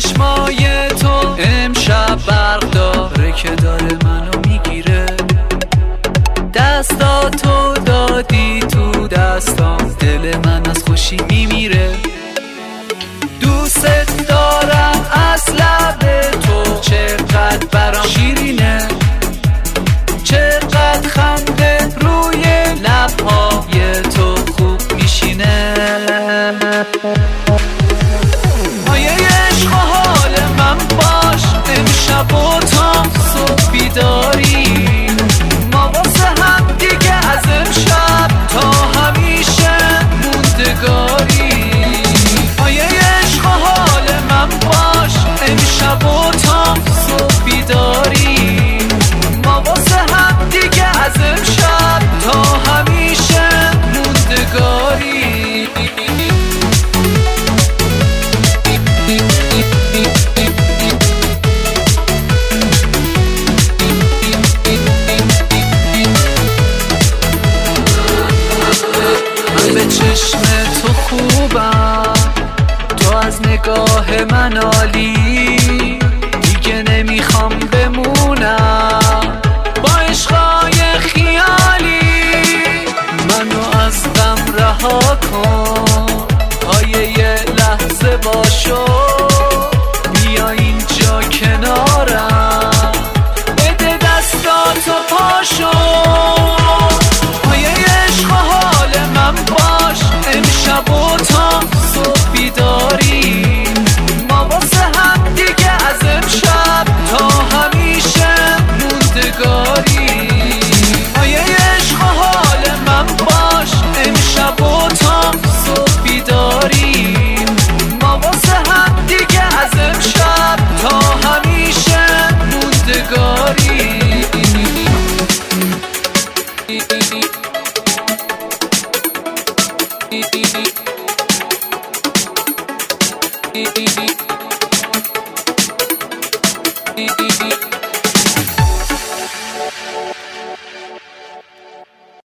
چشمای تو امشب برق داره که داره منو میگیره. دستاتو دادی تو دستام، دل من از خوشی میمیره. دوست دارم از لب تو، چقدر برام شیرینه، چقدر خنده روی لبهای تو خوب میشینه. مایه عشق و حال من باش، امشب و تا صبح بیداری. ما واسه هم دیگه از امشب تا همیشه موندگاری. مایه عشق و حال من باش، امشب و تا صبح بیداری. ما واسه هم دیگه از امشب تا همیشه موندگاری. به چشم تو خوبم، تو از نگاه من عالی، دیگه نمیخوام بمونم با عشقای خیالی. منو از غم رها کن، پایه یه لحظه باشو، بیا اینجا کنارم، بده دستاتو پاشو. امشب و تا صبح بیداری. ما واسه هم دیگه از امشب تا همیشه موندگاری. مایه عشق و حال من باش، امشب و تا صبح بیداری. ما واسه هم دیگه از امشب تا همیشه موندگاری. Beep beep beep.